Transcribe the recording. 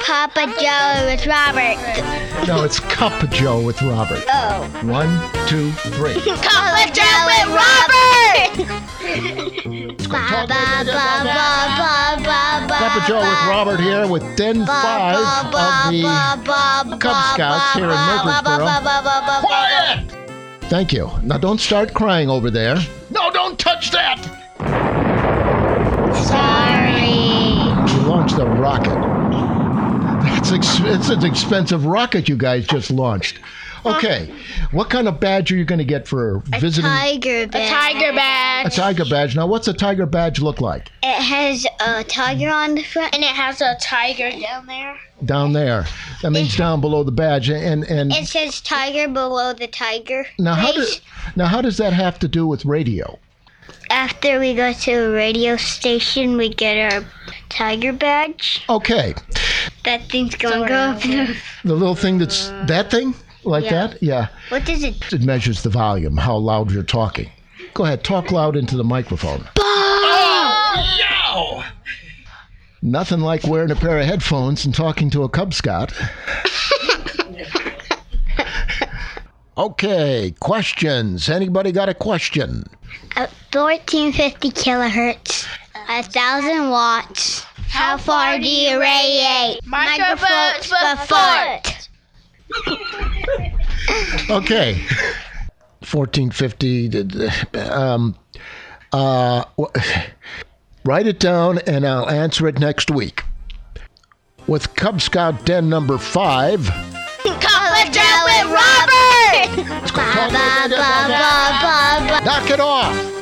Papa Joe with Robert. No, it's Cup of Joe with Robert. Oh. 1, 2, 3. Papa Joe with Robert! Cup of Joe with Robert here with Den 5 of the Cub Scouts here in Murfreesboro. Quiet! Thank you. Now don't start crying over there. No, don't touch that! Sorry. You launched a rocket. It's an expensive rocket you guys just launched. Okay, what kind of badge are you going to get for visiting? Tiger badge. A tiger badge. A tiger badge. Now, what's a tiger badge look like? It has a tiger on the front, and it has a tiger down there. Down there. That means down below the badge, and it says tiger below the tiger. Now, how does that have to do with radio? After we go to a radio station, we get our tiger badge. Okay. That thing's going to go up there. The little thing that's that thing? Like that? Yeah. What does it do? It measures the volume, how loud you're talking. Go ahead, talk loud into the microphone. Oh! Yow! Nothing like wearing a pair of headphones and talking to a Cub Scout. Okay, questions. Anybody got a question? 1450 kilohertz, 1,000 watts. How far do you radiate? Microphones per foot. Okay. 1450. Write it down and I'll answer it next week. With Cub Scout Den number 5. Papa Joe with Robert! Knock it off!